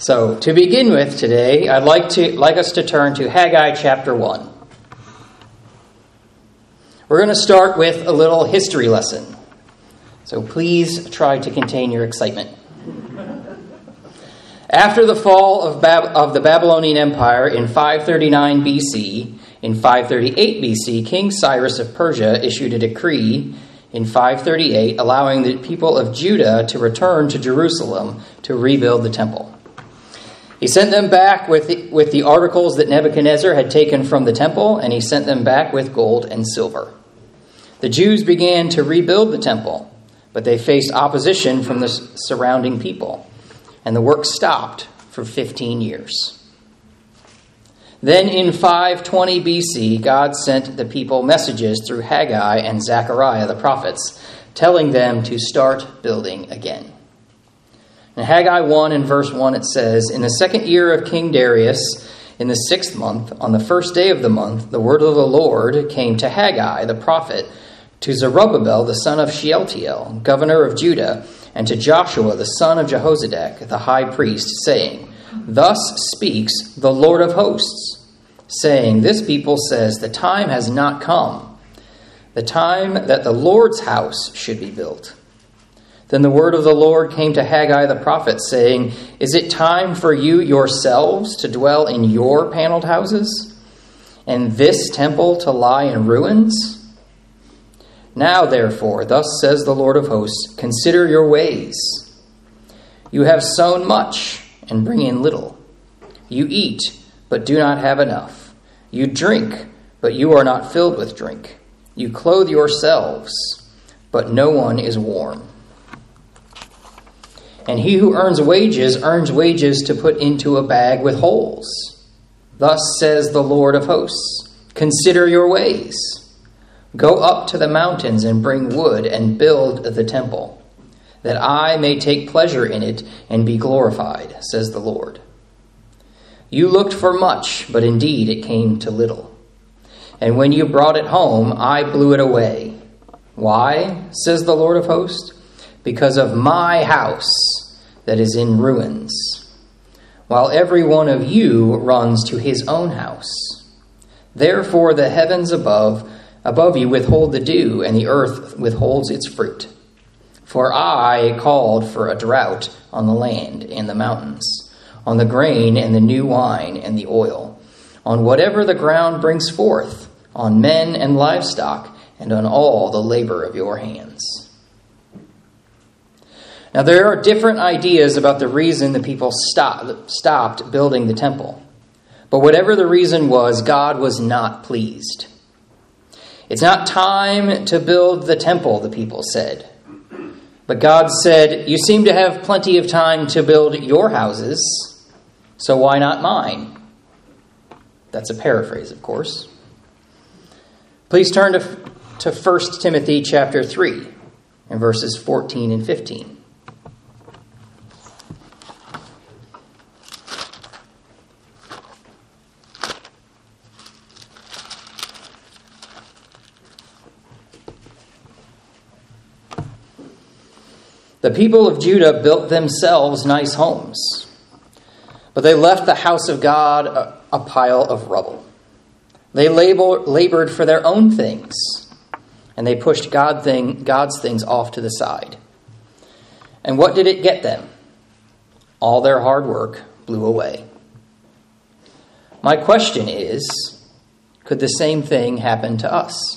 So, to begin with today, I'd like us to turn to Haggai chapter 1. We're going to start with a little history lesson. So please try to contain your excitement. After the fall of the Babylonian Empire in 539 BC, in 538 BC, King Cyrus of Persia issued a decree in 538 allowing the people of Judah to return to Jerusalem to rebuild the temple. He sent them back with the articles that Nebuchadnezzar had taken from the temple, and he sent them back with gold and silver. The Jews began to rebuild the temple, but they faced opposition from the surrounding people, and the work stopped for 15 years. Then in 520 BC, God sent the people messages through Haggai and Zechariah the prophets, telling them to start building again. In Haggai 1 and verse 1 it says, "In the second year of King Darius, in the 6th month, on the first day of the month, the word of the Lord came to Haggai the prophet, to Zerubbabel the son of Shealtiel, governor of Judah, and to Joshua the son of Jehozadak, the high priest, saying, Thus speaks the Lord of hosts, saying, This people says, the time has not come, the time that the Lord's house should be built. Then the word of the Lord came to Haggai the prophet, saying, Is it time for you yourselves to dwell in your paneled houses, and this temple to lie in ruins? Now, therefore, thus says the Lord of hosts, consider your ways. You have sown much and bring in little. You eat, but do not have enough. You drink, but you are not filled with drink. You clothe yourselves, but no one is warm. And he who earns wages to put into a bag with holes. Thus says the Lord of hosts, consider your ways. Go up to the mountains and bring wood and build the temple, that I may take pleasure in it and be glorified, says the Lord. You looked for much, but indeed it came to little. And when you brought it home, I blew it away. Why, says the Lord of hosts? Because of my house that is in ruins, while every one of you runs to his own house. Therefore the heavens above you withhold the dew, and the earth withholds its fruit. For I called for a drought on the land and the mountains, on the grain and the new wine and the oil, on whatever the ground brings forth, on men and livestock, and on all the labor of your hands. Now, there are different ideas about the reason the people stopped building the temple. But whatever the reason was, God was not pleased. It's not time to build the temple, the people said. But God said, you seem to have plenty of time to build your houses, so why not mine? That's a paraphrase, of course. Please turn to 1 Timothy chapter 3 and verses 14 and 15. The people of Judah built themselves nice homes, but they left the house of God a pile of rubble. They labored for their own things, and they pushed God's things off to the side. And what did it get them? All their hard work blew away. My question is, could the same thing happen to us?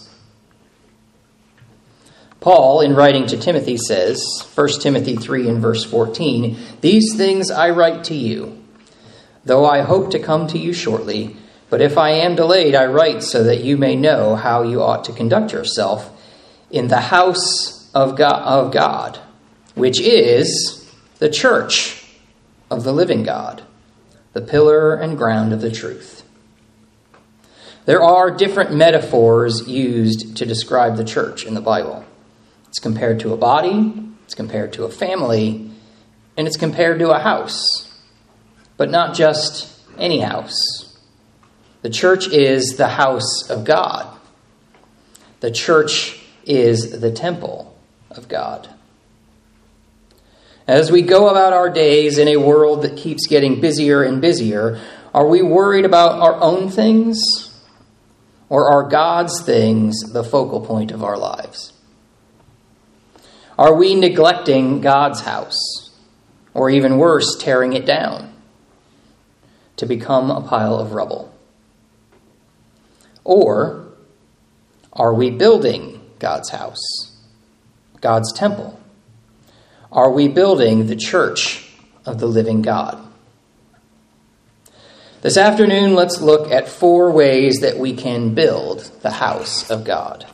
Paul, in writing to Timothy, says, 1 Timothy 3 and verse 14, These things I write to you, though I hope to come to you shortly, but if I am delayed, I write so that you may know how you ought to conduct yourself in the house of God, which is the church of the living God, the pillar and ground of the truth. There are different metaphors used to describe the church in the Bible. It's compared to a body, it's compared to a family, and it's compared to a house. But not just any house. The church is the house of God. The church is the temple of God. As we go about our days in a world that keeps getting busier and busier, are we worried about our own things, or are God's things the focal point of our lives? Are we neglecting God's house, or even worse, tearing it down to become a pile of rubble? Or are we building God's house, God's temple? Are we building the church of the living God? This afternoon, let's look at 4 ways that we can build the house of God.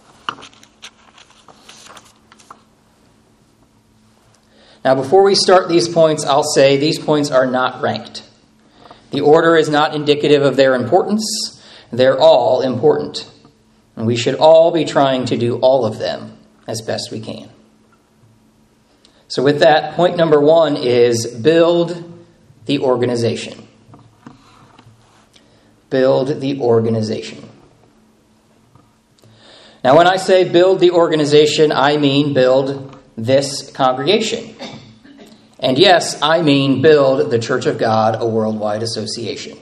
Now, before we start these points, I'll say these points are not ranked. The order is not indicative of their importance. They're all important. And we should all be trying to do all of them as best we can. So with that, point number 1 is build the organization. Build the organization. Now, when I say build the organization, I mean build this congregation. And yes, I mean build the Church of God, a worldwide association.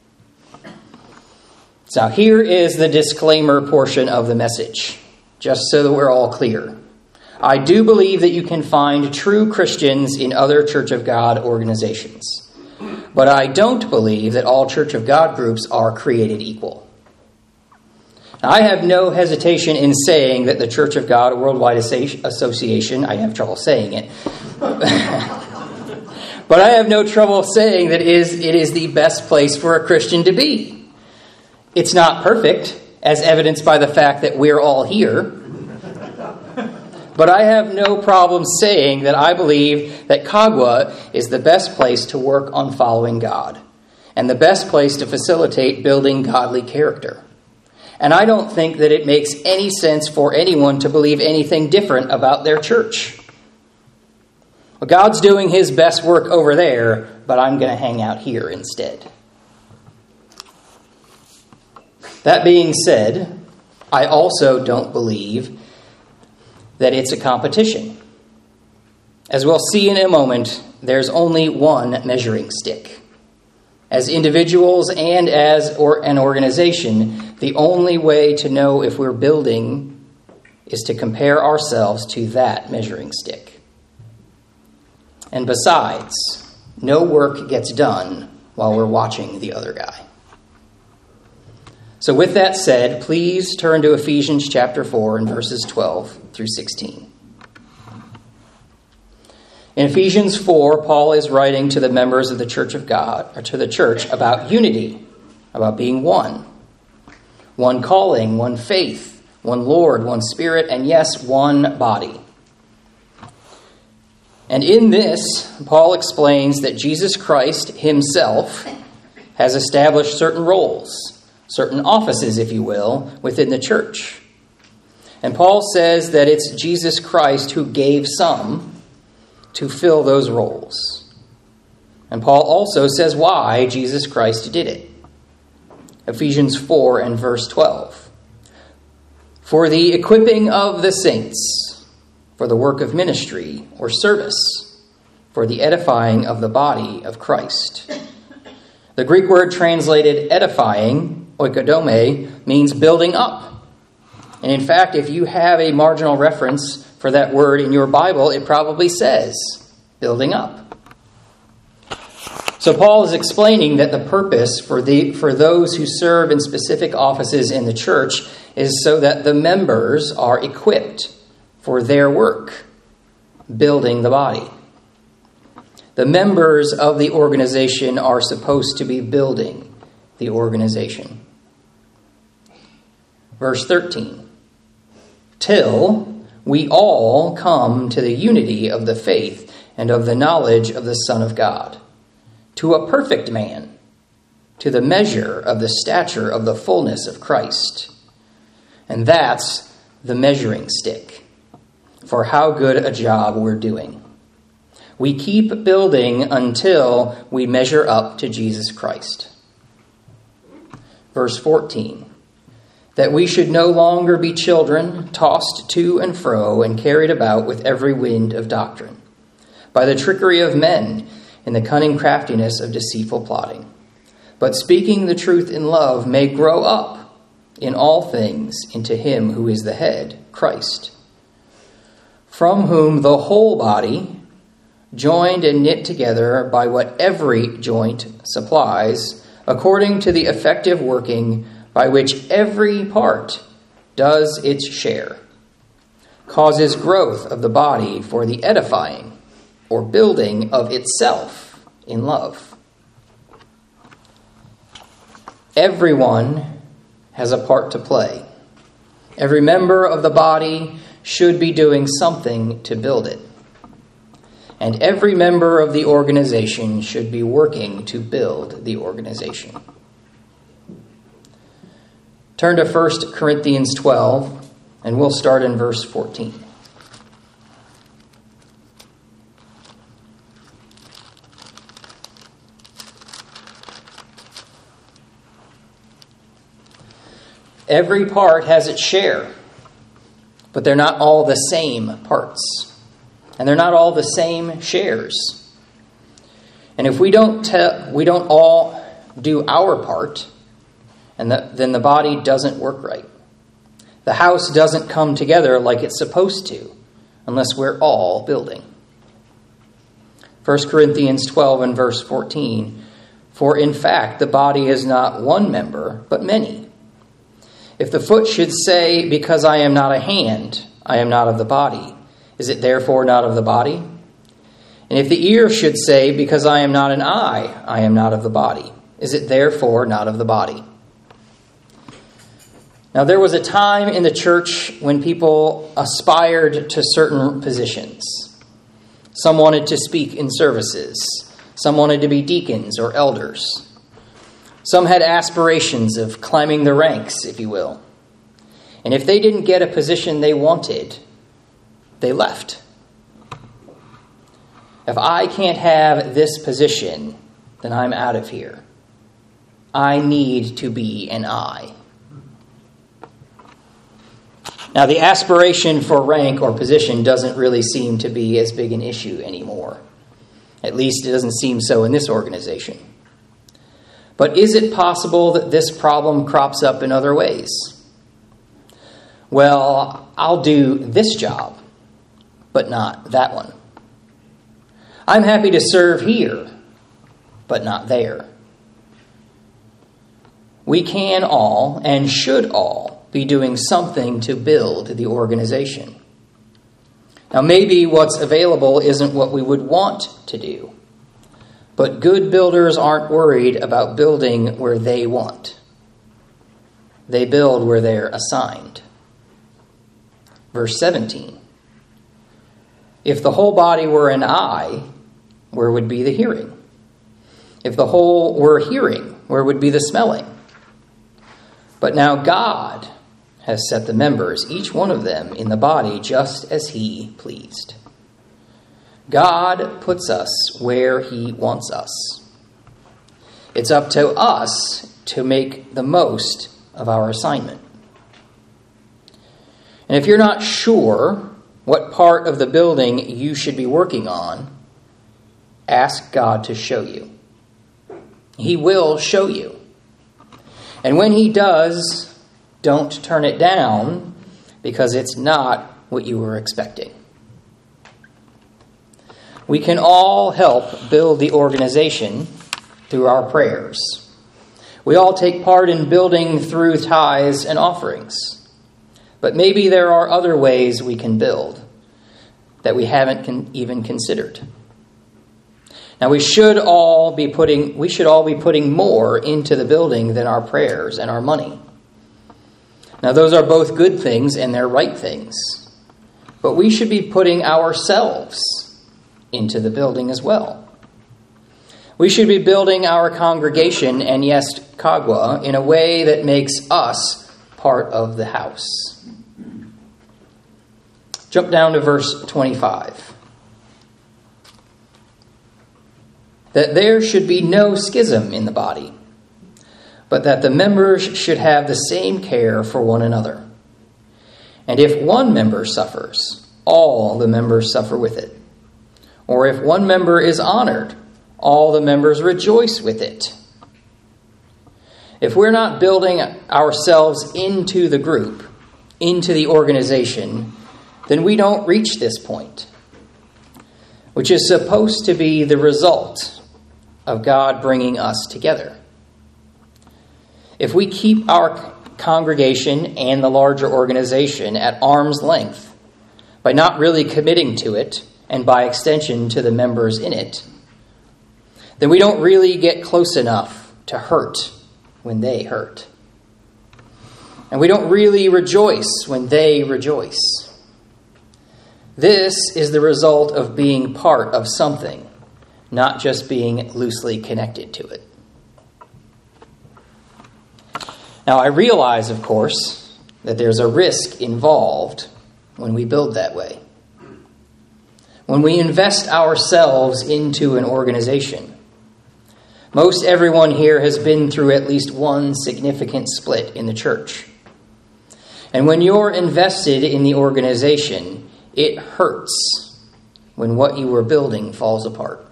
So here is the disclaimer portion of the message, just so that we're all clear. I do believe that you can find true Christians in other Church of God organizations. But I don't believe that all Church of God groups are created equal. Now, I have no hesitation in saying that the Church of God, a worldwide association, I have trouble saying it, but I have no trouble saying that it is the best place for a Christian to be. It's not perfect, as evidenced by the fact that we're all here. But I have no problem saying that I believe that Kagwa is the best place to work on following God and the best place to facilitate building godly character. And I don't think that it makes any sense for anyone to believe anything different about their church. Well, God's doing his best work over there, but I'm going to hang out here instead. That being said, I also don't believe that it's a competition. As we'll see in a moment, there's only one measuring stick. As individuals and as an organization, the only way to know if we're building is to compare ourselves to that measuring stick. And besides, no work gets done while we're watching the other guy. So with that said, please turn to Ephesians chapter 4 and verses 12 through 16. In Ephesians 4, Paul is writing to the members of the Church of God, or to the church, about unity, about being one. One calling, one faith, one Lord, one Spirit, and yes, one body. And in this, Paul explains that Jesus Christ himself has established certain roles, certain offices, if you will, within the church. And Paul says that it's Jesus Christ who gave some to fill those roles. And Paul also says why Jesus Christ did it. Ephesians 4 and verse 12. For the equipping of the saints, for the work of ministry or service, for the edifying of the body of Christ. The Greek word translated edifying, oikodome, means building up. And in fact, if you have a marginal reference for that word in your Bible, it probably says building up. So Paul is explaining that the purpose for those who serve in specific offices in the church is so that the members are equipped for their work, building the body. The members of the organization are supposed to be building the organization. Verse 13. Till we all come to the unity of the faith and of the knowledge of the Son of God, to a perfect man, to the measure of the stature of the fullness of Christ. And that's the measuring stick for how good a job we're doing. We keep building until we measure up to Jesus Christ. Verse 14. That we should no longer be children, tossed to and fro and carried about with every wind of doctrine, by the trickery of men and the cunning craftiness of deceitful plotting. But speaking the truth in love may grow up in all things into him who is the head, Christ, from whom the whole body, joined and knit together by what every joint supplies, according to the effective working by which every part does its share, causes growth of the body for the edifying or building of itself in love. Everyone has a part to play. Every member of the body should be doing something to build it. And every member of the organization should be working to build the organization. Turn to 1 Corinthians 12, and we'll start in verse 14. Every part has its share, but they're not all the same parts. And they're not all the same shares. And if we don't all do our part, then the body doesn't work right. The house doesn't come together like it's supposed to, unless we're all building. 1 Corinthians 12 and verse 14, for in fact the body is not one member, but many. If the foot should say, because I am not a hand, I am not of the body, is it therefore not of the body? And if the ear should say, because I am not an eye, I am not of the body, is it therefore not of the body? Now there was a time in the church when people aspired to certain positions. Some wanted to speak in services. Some wanted to be deacons or elders. Some had aspirations of climbing the ranks, if you will. And if they didn't get a position they wanted, they left. If I can't have this position, then I'm out of here. I need to be an I. Now, the aspiration for rank or position doesn't really seem to be as big an issue anymore. At least it doesn't seem so in this organization. But is it possible that this problem crops up in other ways? Well, I'll do this job, but not that one. I'm happy to serve here, but not there. We can all and should all be doing something to build the organization. Now, maybe what's available isn't what we would want to do, but good builders aren't worried about building where they want. They build where they're assigned. Verse 17. If the whole body were an eye, where would be the hearing? If the whole were hearing, where would be the smelling? But now God has set the members, each one of them, in the body just as he pleased. God puts us where he wants us. It's up to us to make the most of our assignment. And if you're not sure what part of the building you should be working on, ask God to show you. He will show you. And when he does, don't turn it down because it's not what you were expecting. We can all help build the organization through our prayers. We all take part in building through tithes and offerings. But maybe there are other ways we can build that we haven't even considered. Now we should all be putting more into the building than our prayers and our money. Now those are both good things and they're right things. But we should be putting ourselves into the building as well. We should be building our congregation and yes, Kagwa, in a way that makes us part of the house. Jump down to verse 25. That there should be no schism in the body, but that the members should have the same care for one another. And if one member suffers, all the members suffer with it. Or if one member is honored, all the members rejoice with it. If we're not building ourselves into the group, into the organization, then we don't reach this point, which is supposed to be the result of God bringing us together. If we keep our congregation and the larger organization at arm's length by not really committing to it, and by extension to the members in it, then we don't really get close enough to hurt when they hurt. And we don't really rejoice when they rejoice. This is the result of being part of something, not just being loosely connected to it. Now, I realize, of course, that there's a risk involved when we build that way. When we invest ourselves into an organization. Most everyone here has been through at least one significant split in the church. And when you're invested in the organization, it hurts when what you were building falls apart.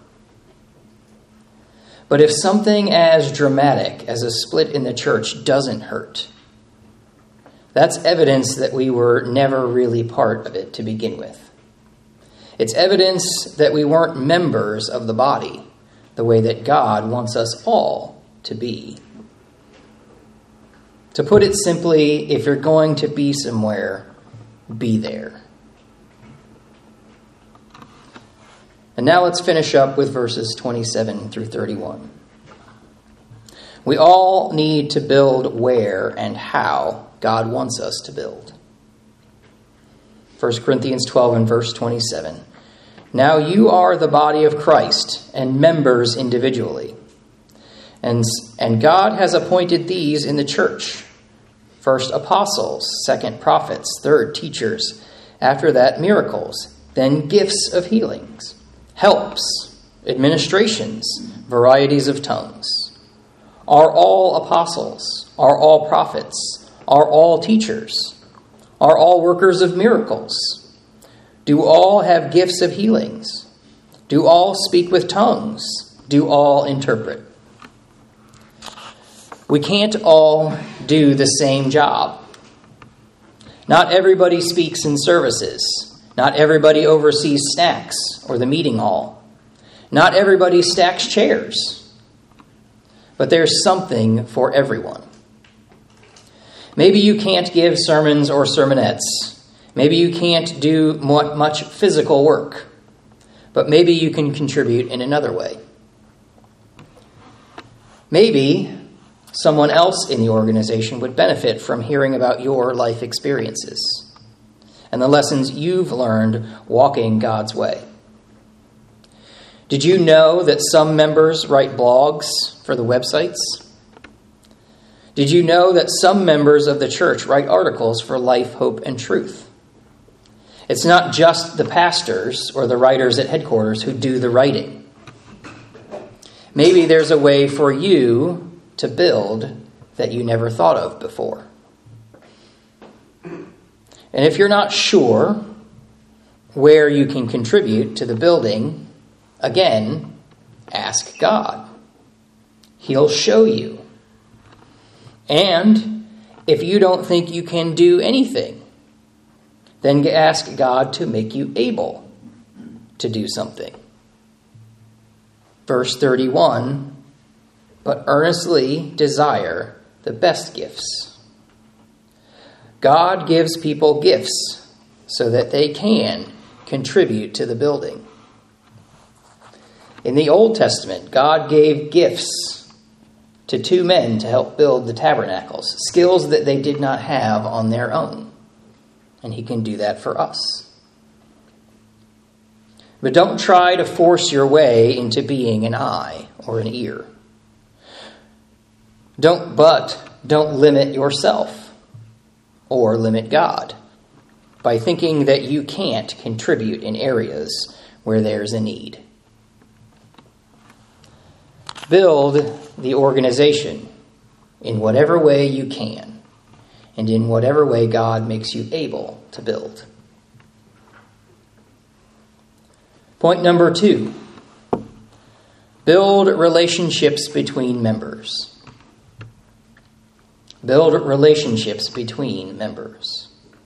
But if something as dramatic as a split in the church doesn't hurt, that's evidence that we were never really part of it to begin with. It's evidence that we weren't members of the body the way that God wants us all to be. To put it simply, if you're going to be somewhere, be there. And now let's finish up with verses 27 through 31. We all need to build where and how God wants us to build. 1 Corinthians 12 and verse 27. Now you are the body of Christ and members individually. And God has appointed these in the church. First apostles, second prophets, third teachers, after that miracles, then gifts of healings, helps, administrations, varieties of tongues. Are all apostles? Are all prophets? Are all teachers? Are all workers of miracles? Do all have gifts of healings? Do all speak with tongues? Do all interpret? We can't all do the same job. Not everybody speaks in services. Not everybody oversees snacks or the meeting hall. Not everybody stacks chairs. But there's something for everyone. Maybe you can't give sermons or sermonettes. Maybe you can't do much physical work, but maybe you can contribute in another way. Maybe someone else in the organization would benefit from hearing about your life experiences and the lessons you've learned walking God's way. Did you know that some members write blogs for the websites? Did you know that some members of the church write articles for Life, Hope, and Truth? It's not just the pastors or the writers at headquarters who do the writing. Maybe there's a way for you to build that you never thought of before. And if you're not sure where you can contribute to the building, again, ask God. He'll show you. And if you don't think you can do anything, then ask God to make you able to do something. Verse 31, but earnestly desire the best gifts. God gives people gifts so that they can contribute to the building. In the Old Testament, God gave gifts to two men to help build the tabernacles, skills that they did not have on their own. And he can do that for us. But don't try to force your way into being an eye or an ear. Don't limit yourself or limit God by thinking that you can't contribute in areas where there's a need. Build the organization in whatever way you can and in whatever way God makes you able to build. Point number 2. Build relationships between members. Build relationships between members.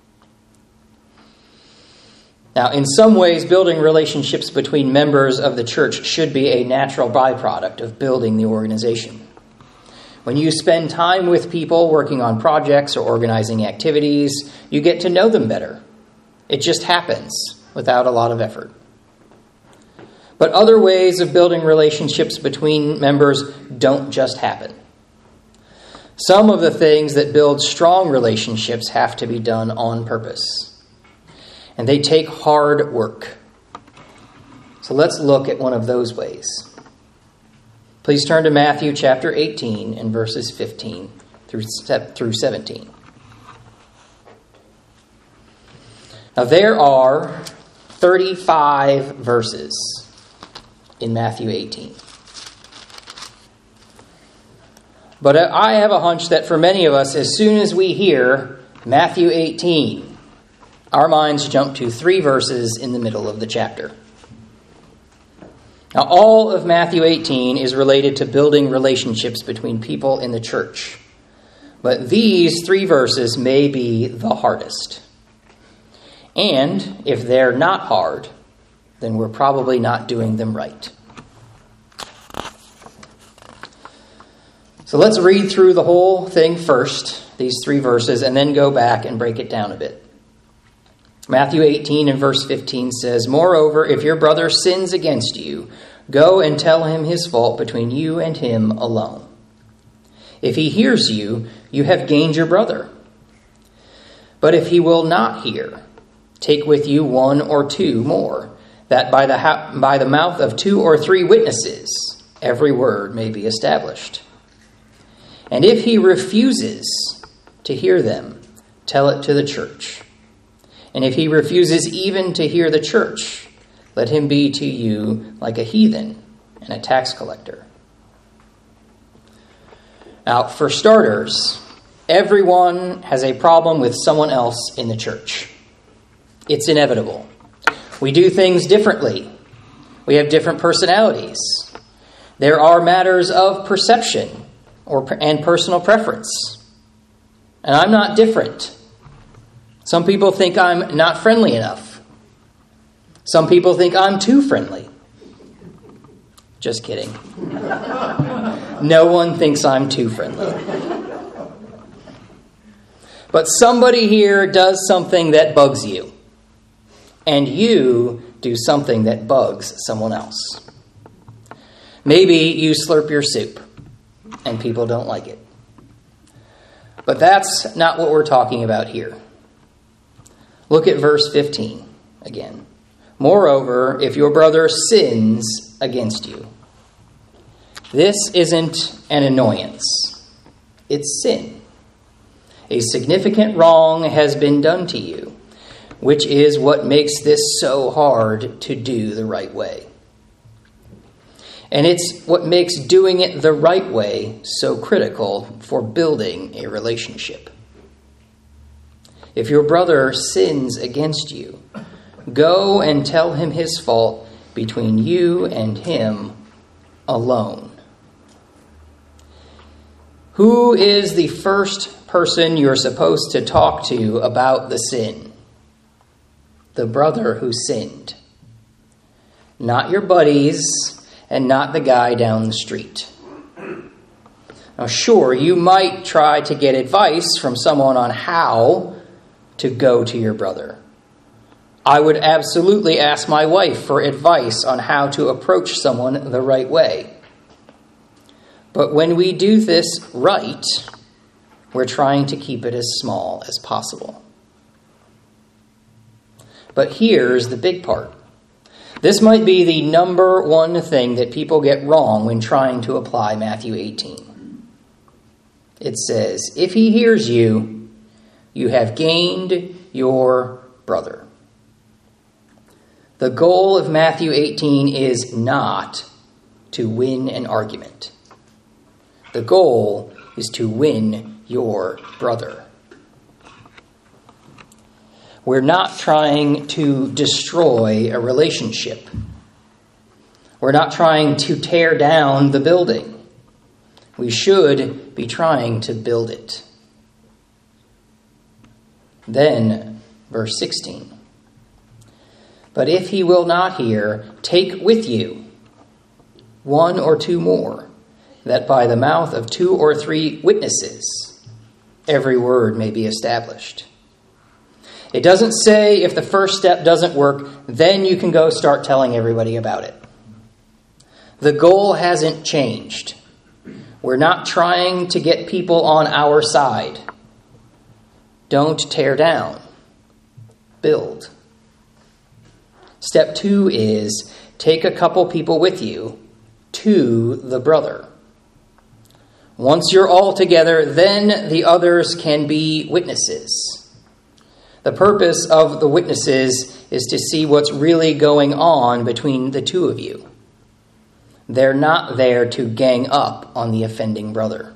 Now, in some ways, building relationships between members of the church should be a natural byproduct of building the organization. When you spend time with people working on projects or organizing activities, you get to know them better. It just happens without a lot of effort. But other ways of building relationships between members don't just happen. Some of the things that build strong relationships have to be done on purpose. And they take hard work. So let's look at one of those ways. Please turn to Matthew chapter 18 and verses 15 through 17. Now there are 35 verses in Matthew 18. But I have a hunch that for many of us, as soon as we hear Matthew 18, our minds jump to 3 verses in the middle of the chapter. Now, all of Matthew 18 is related to building relationships between people in the church. But these 3 verses may be the hardest. And if they're not hard, then we're probably not doing them right. So let's read through the whole thing first, these 3 verses, and then go back and break it down a bit. Matthew 18 and verse 15 says, "Moreover, if your brother sins against you, go and tell him his fault between you and him alone. If he hears you, you have gained your brother. But if he will not hear, take with you 1 or 2 more, that by the mouth of 2 or 3 witnesses every word may be established. And if he refuses to hear them, tell it to the church. And if he refuses even to hear the church, let him be to you like a heathen and a tax collector." Now, for starters, everyone has a problem with someone else in the church. It's inevitable. We do things differently. We have different personalities. There are matters of perception and personal preference. And I'm not different. Some people think I'm not friendly enough. Some people think I'm too friendly. Just kidding. No one thinks I'm too friendly. But somebody here does something that bugs you. And you do something that bugs someone else. Maybe you slurp your soup and people don't like it. But that's not what we're talking about here. Look at verse 15 again. "Moreover, if your brother sins against you." This isn't an annoyance. It's sin. A significant wrong has been done to you, which is what makes this so hard to do the right way. And it's what makes doing it the right way so critical for building a relationship. If your brother sins against you, go and tell him his fault between you and him alone. Who is the first person you're supposed to talk to about the sin? The brother who sinned. Not your buddies and not the guy down the street. Now, sure, you might try to get advice from someone on how to go to your brother. I would absolutely ask my wife for advice on how to approach someone the right way. But when we do this right, we're trying to keep it as small as possible. But here's the big part. This might be the number one thing that people get wrong when trying to apply Matthew 18. It says, if he hears you, you have gained your brother. The goal of Matthew 18 is not to win an argument. The goal is to win your brother. We're not trying to destroy a relationship. We're not trying to tear down the building. We should be trying to build it. Then, verse 16. But if he will not hear, take with you 1 or 2 more, that by the mouth of 2 or 3 witnesses every word may be established. It doesn't say if the first step doesn't work, then you can go start telling everybody about it. The goal hasn't changed. We're not trying to get people on our side. Don't tear down. Build. Step 2 is take a couple people with you to the brother. Once you're all together, then the others can be witnesses. The purpose of the witnesses is to see what's really going on between the two of you. They're not there to gang up on the offending brother.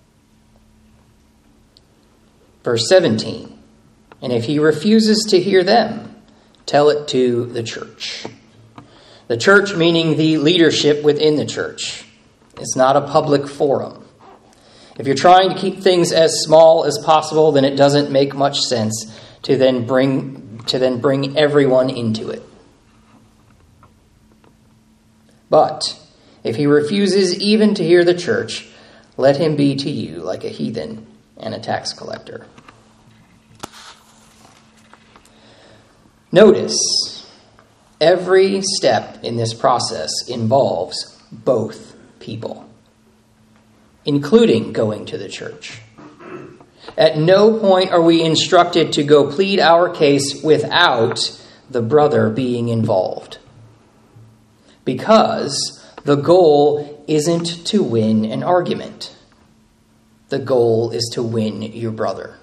Verse 17, and if he refuses to hear them, tell it to the church. The church meaning the leadership within the church. It's not a public forum. If you're trying to keep things as small as possible, then it doesn't make much sense to then bring everyone into it. But if he refuses even to hear the church, let him be to you like a heathen and a tax collector. Notice, every step in this process involves both people, including going to the church. At no point are we instructed to go plead our case without the brother being involved. Because the goal isn't to win an argument. The goal is to win your brother.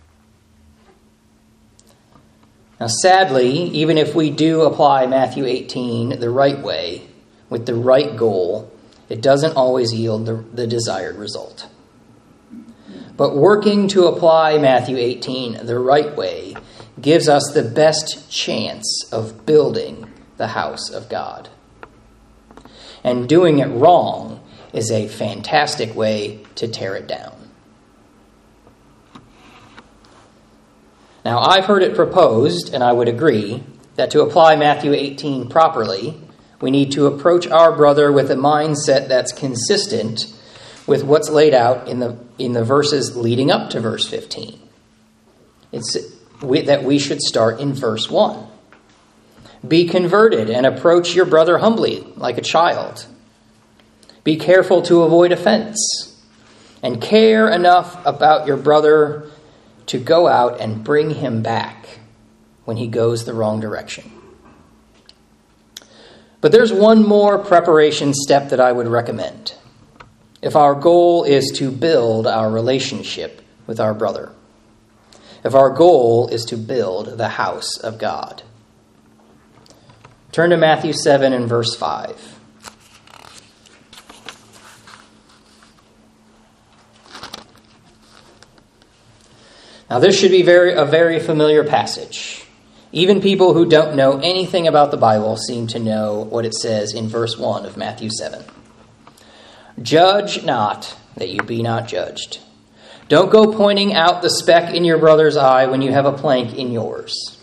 Now, sadly, even if we do apply Matthew 18 the right way, with the right goal, it doesn't always yield the desired result. But working to apply Matthew 18 the right way gives us the best chance of building the house of God. And doing it wrong is a fantastic way to tear it down. Now, I've heard it proposed, and I would agree, that to apply Matthew 18 properly, we need to approach our brother with a mindset that's consistent with what's laid out in the verses leading up to verse 15. It's that we should start in verse 1. Be converted and approach your brother humbly, like a child. Be careful to avoid offense, and care enough about your brother to go out and bring him back when he goes the wrong direction. But there's one more preparation step that I would recommend if our goal is to build our relationship with our brother. If our goal is to build the house of God. Turn to Matthew 7 and verse 5. Now, this should be a very familiar passage. Even people who don't know anything about the Bible seem to know what it says in verse 1 of Matthew 7. Judge not, that you be not judged. Don't go pointing out the speck in your brother's eye when you have a plank in yours.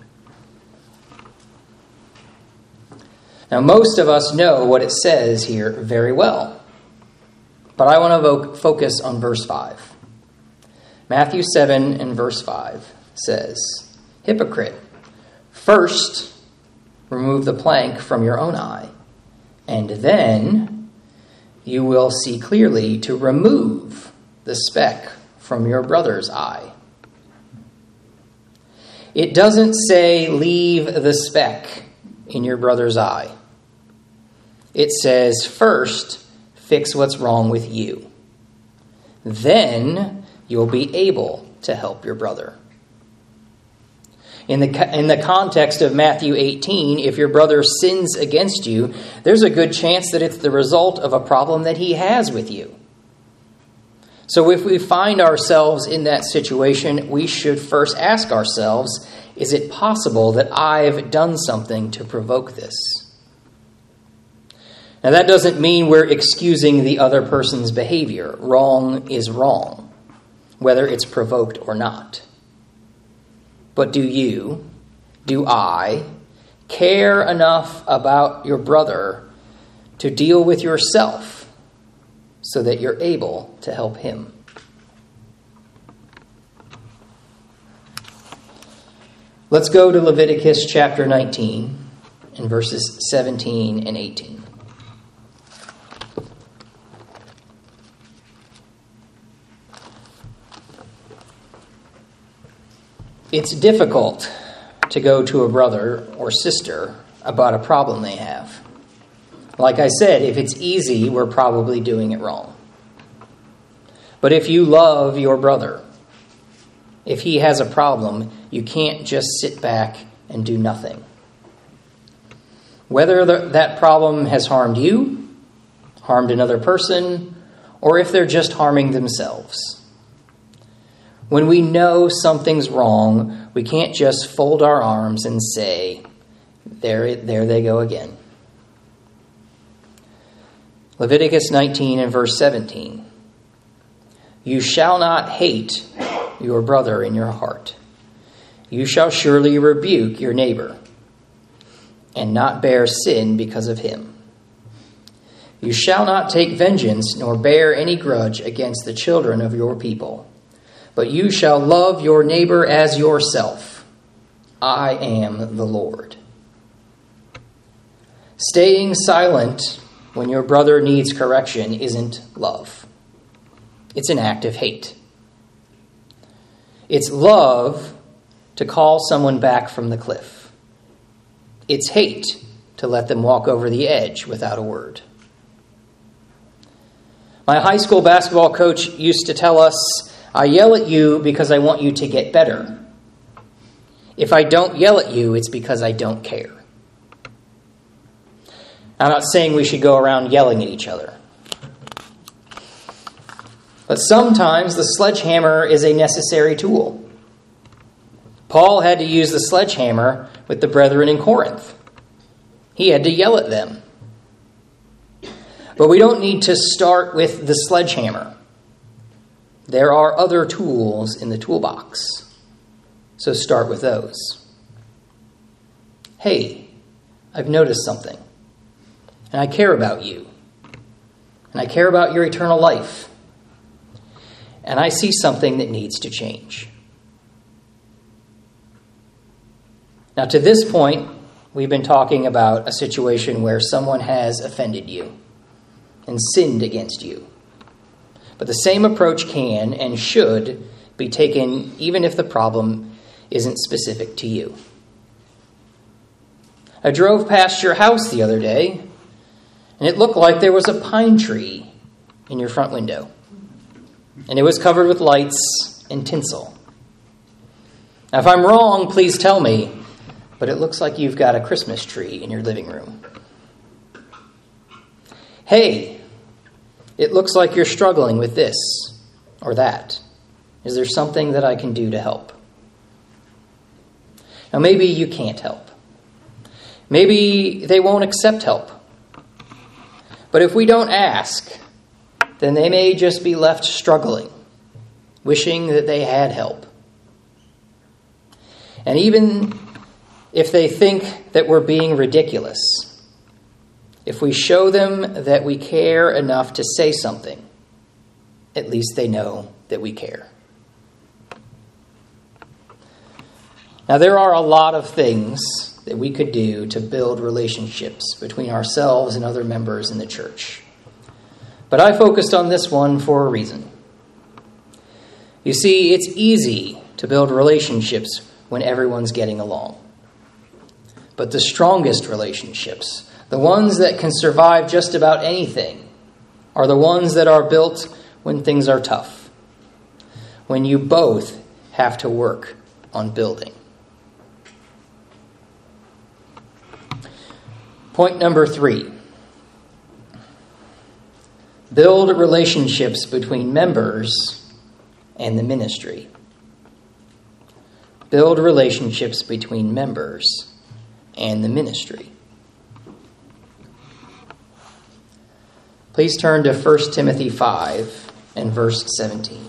Now, most of us know what it says here very well. But I want to focus on verse 5. Matthew 7 and verse 5 says, Hypocrite, first remove the plank from your own eye, and then you will see clearly to remove the speck from your brother's eye. It doesn't say leave the speck in your brother's eye. It says first fix what's wrong with you. Then you'll be able to help your brother. In the context of Matthew 18, if your brother sins against you, there's a good chance that it's the result of a problem that he has with you. So if we find ourselves in that situation, we should first ask ourselves, is it possible that I've done something to provoke this? Now, that doesn't mean we're excusing the other person's behavior. Wrong is wrong, whether it's provoked or not. But do I care enough about your brother to deal with yourself so that you're able to help him? Let's go to Leviticus chapter 19 and verses 17 and 18. It's difficult to go to a brother or sister about a problem they have. Like I said, if it's easy, we're probably doing it wrong. But if you love your brother, if he has a problem, you can't just sit back and do nothing. Whether that problem has harmed you, harmed another person, or if they're just harming themselves. When we know something's wrong, we can't just fold our arms and say, there they go again. Leviticus 19 and verse 17. You shall not hate your brother in your heart. You shall surely rebuke your neighbor and not bear sin because of him. You shall not take vengeance nor bear any grudge against the children of your people, but you shall love your neighbor as yourself. I am the Lord. Staying silent when your brother needs correction isn't love. It's an act of hate. It's love to call someone back from the cliff. It's hate to let them walk over the edge without a word. My high school basketball coach used to tell us, I yell at you because I want you to get better. If I don't yell at you, it's because I don't care. I'm not saying we should go around yelling at each other. But sometimes the sledgehammer is a necessary tool. Paul had to use the sledgehammer with the brethren in Corinth. He had to yell at them. But we don't need to start with the sledgehammer. There are other tools in the toolbox. So start with those. Hey, I've noticed something. And I care about you. And I care about your eternal life. And I see something that needs to change. Now, to this point, we've been talking about a situation where someone has offended you and sinned against you. But the same approach can and should be taken even if the problem isn't specific to you. I drove past your house the other day, and it looked like there was a pine tree in your front window. And it was covered with lights and tinsel. Now, if I'm wrong, please tell me, but it looks like you've got a Christmas tree in your living room. Hey, it looks like you're struggling with this or that. Is there something that I can do to help? Now, maybe you can't help. Maybe they won't accept help. But if we don't ask, then they may just be left struggling, wishing that they had help. And even if they think that we're being ridiculous, if we show them that we care enough to say something, at least they know that we care. Now, there are a lot of things that we could do to build relationships between ourselves and other members in the church. But I focused on this one for a reason. You see, it's easy to build relationships when everyone's getting along. But the strongest relationships, the ones that can survive just about anything, are the ones that are built when things are tough, when you both have to work on building. Point number 3. Build relationships between members and the ministry. Build relationships between members and the ministry. Please turn to 1 Timothy 5 and verse 17.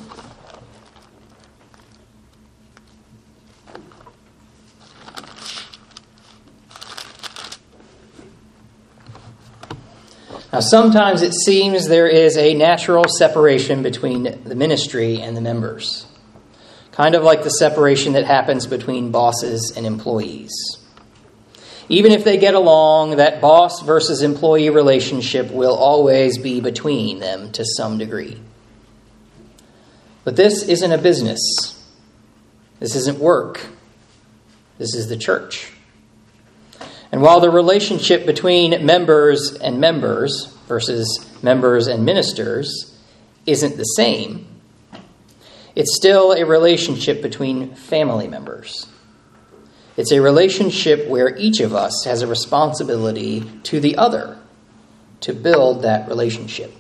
Now, sometimes it seems there is a natural separation between the ministry and the members, kind of like the separation that happens between bosses and employees. Even if they get along, that boss versus employee relationship will always be between them to some degree. But this isn't a business. This isn't work. This is the church. And while the relationship between members and members versus members and ministers isn't the same, it's still a relationship between family members. It's a relationship where each of us has a responsibility to the other to build that relationship.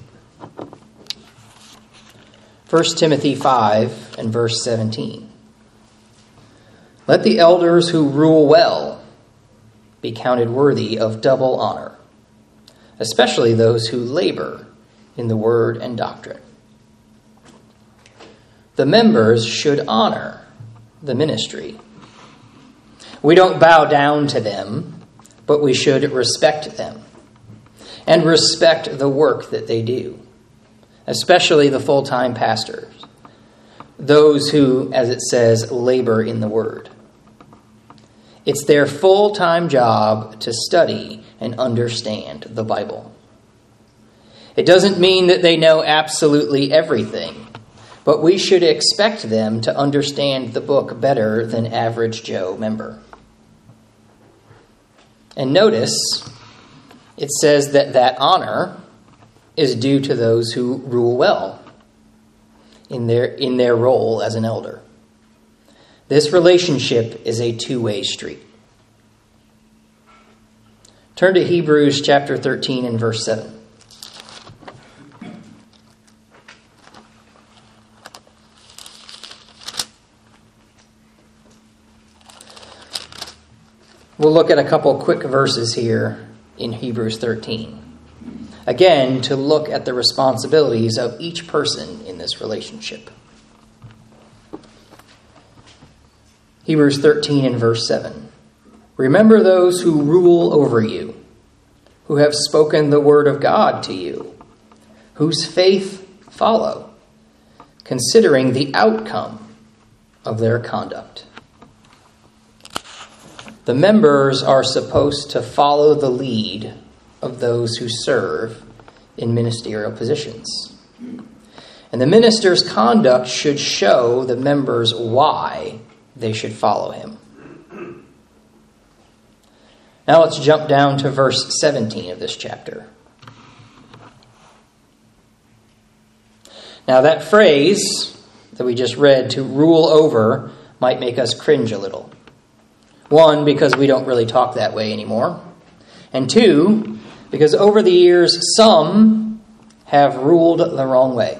1 Timothy 5 and verse 17. Let the elders who rule well be counted worthy of double honor, especially those who labor in the word and doctrine. The members should honor the ministry. We don't bow down to them, but we should respect them and respect the work that they do, especially the full-time pastors, those who, as it says, labor in the word. It's their full-time job to study and understand the Bible. It doesn't mean that they know absolutely everything, but we should expect them to understand the book better than average Joe member. And notice, it says that honor is due to those who rule well in their role as an elder. This relationship is a two-way street. Turn to Hebrews chapter 13 and verse 7. We'll look at a couple quick verses here in Hebrews 13. Again, to look at the responsibilities of each person in this relationship. Hebrews 13 and verse 7. Remember those who rule over you, who have spoken the word of God to you, whose faith follow, considering the outcome of their conduct. The members are supposed to follow the lead of those who serve in ministerial positions. And the minister's conduct should show the members why they should follow him. Now let's jump down to verse 17 of this chapter. Now that phrase that we just read, to rule over, might make us cringe a little. One, because we don't really talk that way anymore. And two, because over the years, some have ruled the wrong way,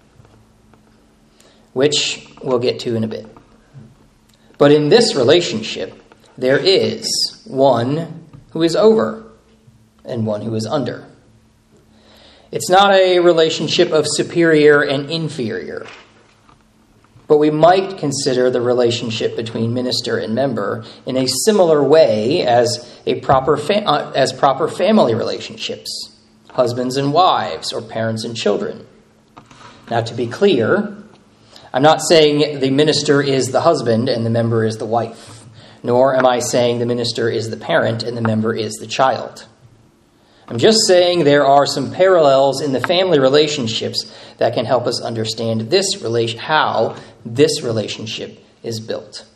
which we'll get to in a bit. But in this relationship, there is one who is over and one who is under. It's not a relationship of superior and inferior, but we might consider the relationship between minister and member in a similar way as proper family relationships, husbands and wives, or parents and children. Now, to be clear, I'm not saying the minister is the husband and the member is the wife, nor am I saying the minister is the parent and the member is the child. I'm just saying there are some parallels in the family relationships that can help us understand how this relationship is built.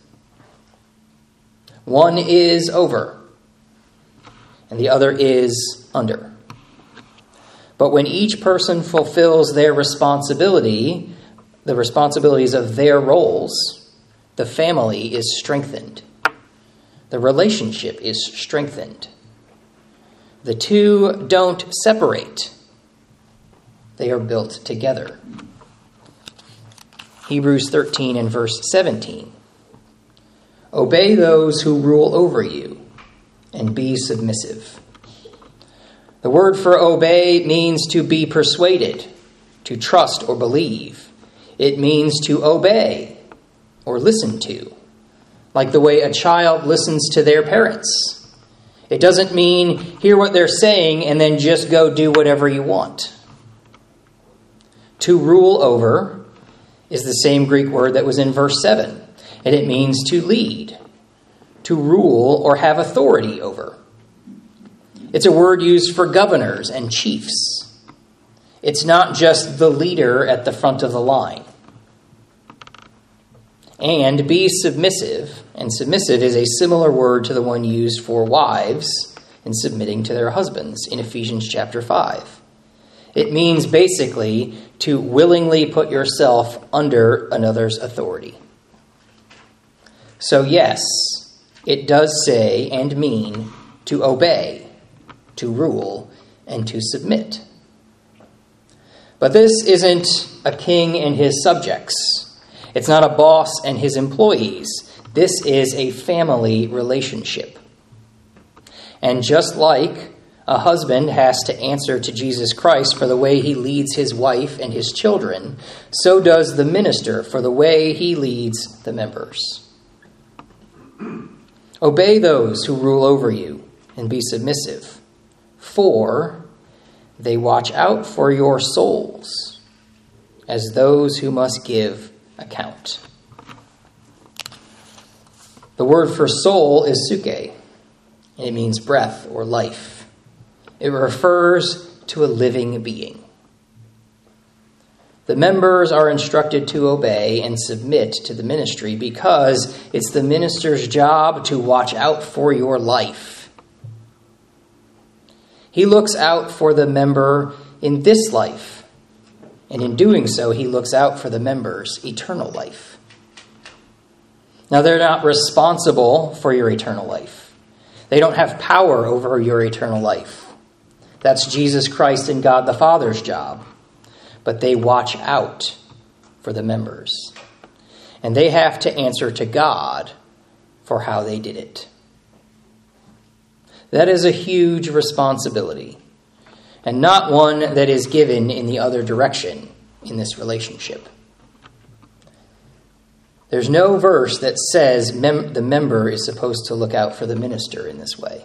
One is over, and the other is under. But when each person fulfills their responsibility, the responsibilities of their roles, the family is strengthened. The relationship is strengthened. The two don't separate. They are built together. Hebrews 13 and verse 17. Obey those who rule over you and be submissive. The word for obey means to be persuaded, to trust or believe. It means to obey or listen to, like the way a child listens to their parents. It doesn't mean hear what they're saying and then just go do whatever you want. To rule over is the same Greek word that was in verse 7, and it means to lead, to rule or have authority over. It's a word used for governors and chiefs. It's not just the leader at the front of the line. And be submissive, and submissive is a similar word to the one used for wives in submitting to their husbands in Ephesians chapter 5. It means basically to willingly put yourself under another's authority. So yes, it does say and mean to obey, to rule, and to submit. But this isn't a king and his subjects. It's not a boss and his employees. This is a family relationship. And just like a husband has to answer to Jesus Christ for the way he leads his wife and his children, so does the minister for the way he leads the members. Obey those who rule over you and be submissive, for they watch out for your souls as those who must give account. The word for soul is suke, and it means breath or life. It refers to a living being. The members are instructed to obey and submit to the ministry because it's the minister's job to watch out for your life. He looks out for the member in this life, and in doing so, he looks out for the member's eternal life. Now, they're not responsible for your eternal life. They don't have power over your eternal life. That's Jesus Christ and God the Father's job. But they watch out for the members. And they have to answer to God for how they did it. That is a huge responsibility, and not one that is given in the other direction in this relationship. There's no verse that says the member is supposed to look out for the minister in this way.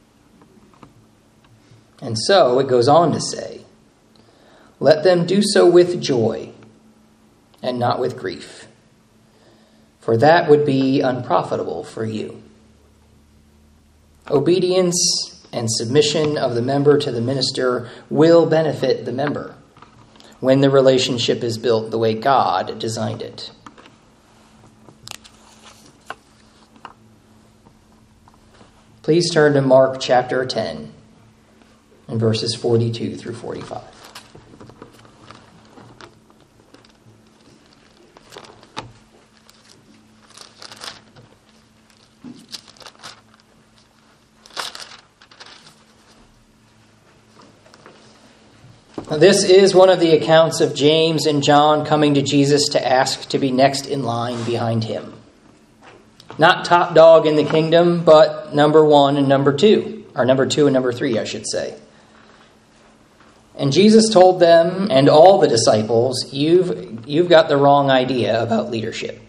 And so it goes on to say, let them do so with joy and not with grief, for that would be unprofitable for you. Obedience and submission of the member to the minister will benefit the member when the relationship is built the way God designed it. Please turn to Mark chapter 10 and verses 42 through 45. This is one of the accounts of James and John coming to Jesus to ask to be next in line behind him. Not top dog in the kingdom, but number 1 and number 2, or number 2 and number 3, I should say. And Jesus told them and all the disciples, you've got the wrong idea about leadership.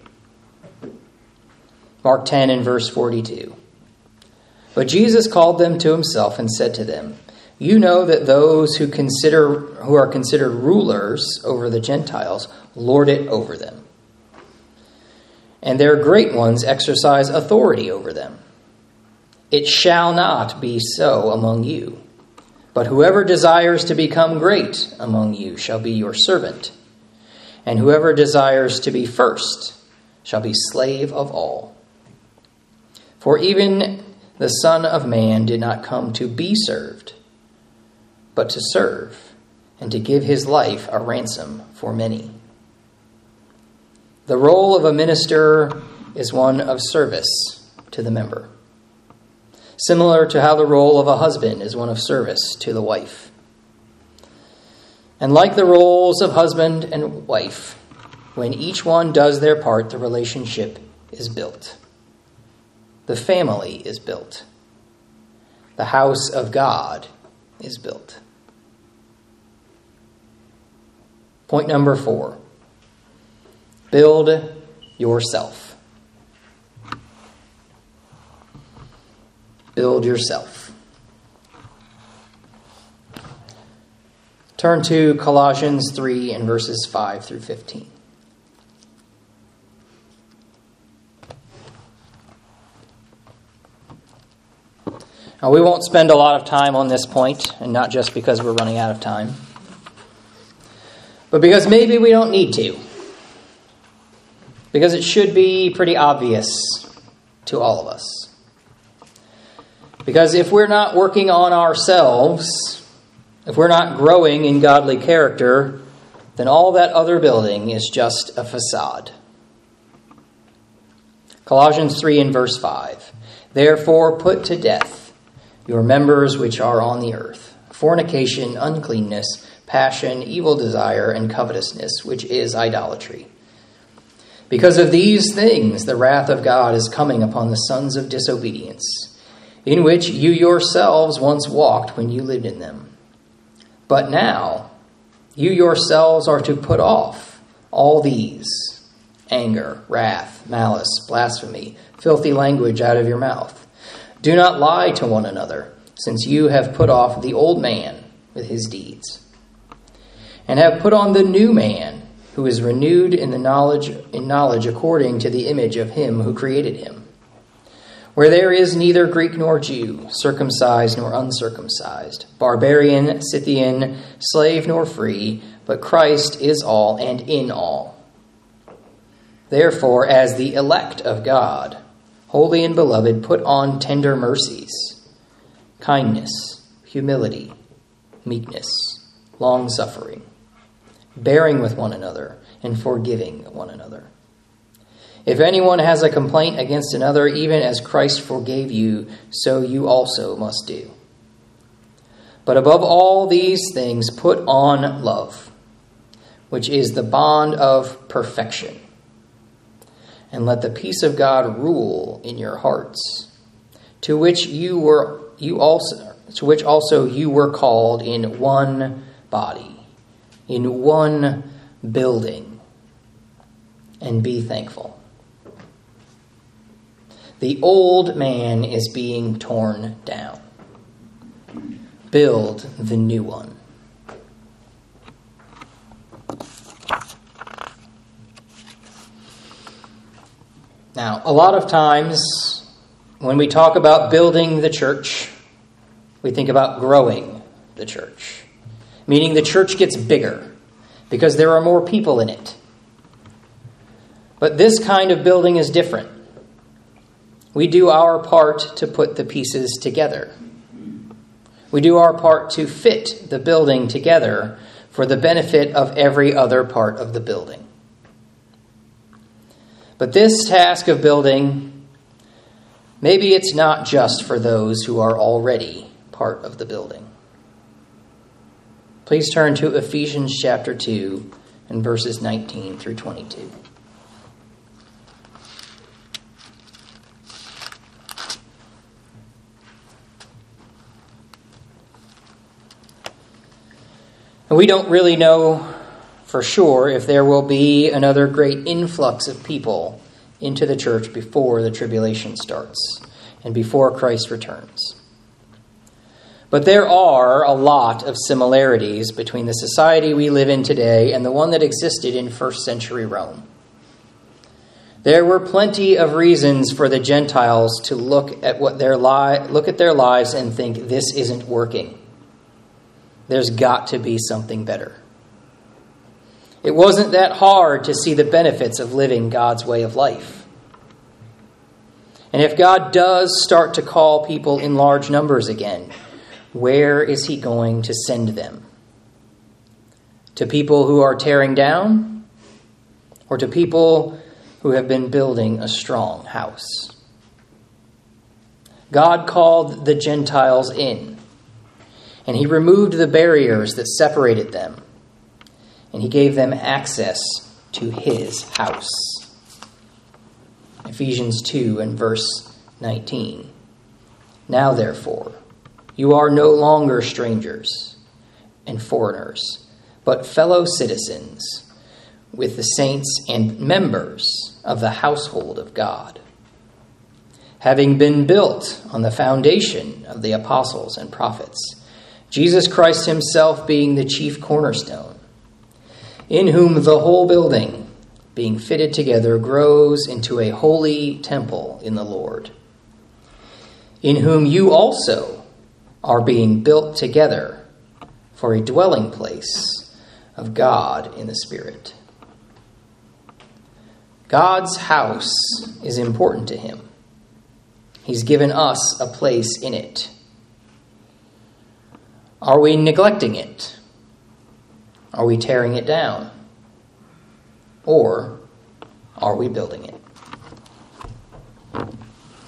Mark 10 and verse 42. But Jesus called them to himself and said to them, you know that those who are considered rulers over the Gentiles lord it over them, and their great ones exercise authority over them. It shall not be so among you, but whoever desires to become great among you shall be your servant, and whoever desires to be first shall be slave of all. For even the Son of Man did not come to be served, but to serve, and to give his life a ransom for many. The role of a minister is one of service to the member, similar to how the role of a husband is one of service to the wife. And like the roles of husband and wife, when each one does their part, the relationship is built. The family is built. The house of God is built. Point number 4. Build yourself. Build yourself. Turn to Colossians 3 and verses 5 through 15. Now, we won't spend a lot of time on this point, and not just because we're running out of time, but because maybe we don't need to. Because it should be pretty obvious to all of us. Because if we're not working on ourselves, if we're not growing in godly character, then all that other building is just a facade. Colossians 3 and verse 5. Therefore put to death your members which are on the earth, fornication, uncleanness, passion, evil desire, and covetousness, which is idolatry. Because of these things the wrath of God is coming upon the sons of disobedience, in which you yourselves once walked when you lived in them. But now you yourselves are to put off all these: anger, wrath, malice, blasphemy, filthy language out of your mouth. Do not lie to one another, since you have put off the old man with his deeds, and have put on the new man, who is renewed in knowledge according to the image of him who created him. Where there is neither Greek nor Jew, circumcised nor uncircumcised, barbarian, Scythian, slave nor free, but Christ is all and in all. Therefore, as the elect of God, holy and beloved, put on tender mercies, kindness, humility, meekness, long-suffering, bearing with one another, and forgiving one another. If anyone has a complaint against another, even as Christ forgave you, so you also must do. But above all these things, put on love, which is the bond of perfection. And let the peace of God rule in your hearts, to which also you were called in one body, in one building, and be thankful. The old man is being torn down. Build the new one. Now, a lot of times when we talk about building the church, we think about growing the church, meaning the church gets bigger because there are more people in it. But this kind of building is different. We do our part to put the pieces together. We do our part to fit the building together for the benefit of every other part of the building. But this task of building, maybe it's not just for those who are already part of the building. Please turn to Ephesians chapter 2 and verses 19 through 22. And we don't really know for sure if there will be another great influx of people into the church before the tribulation starts and before Christ returns. But there are a lot of similarities between the society we live in today and the one that existed in first century Rome. There were plenty of reasons for the Gentiles to look at their lives and think, this isn't working. There's got to be something better. It wasn't that hard to see the benefits of living God's way of life. And if God does start to call people in large numbers again, where is he going to send them? To people who are tearing down? Or to people who have been building a strong house? God called the Gentiles in, and he removed the barriers that separated them. And he gave them access to his house. Ephesians 2 and verse 19. Now therefore, You are no longer strangers and foreigners, but fellow citizens with the saints and members of the household of God, having been built on the foundation of the apostles and prophets, Jesus Christ himself being the chief cornerstone, in whom the whole building, being fitted together, grows into a holy temple in the Lord, in whom you also are being built together for a dwelling place of God in the Spirit. God's house is important to him. He's given us a place in it. Are we neglecting it? Are we tearing it down? Or are we building it?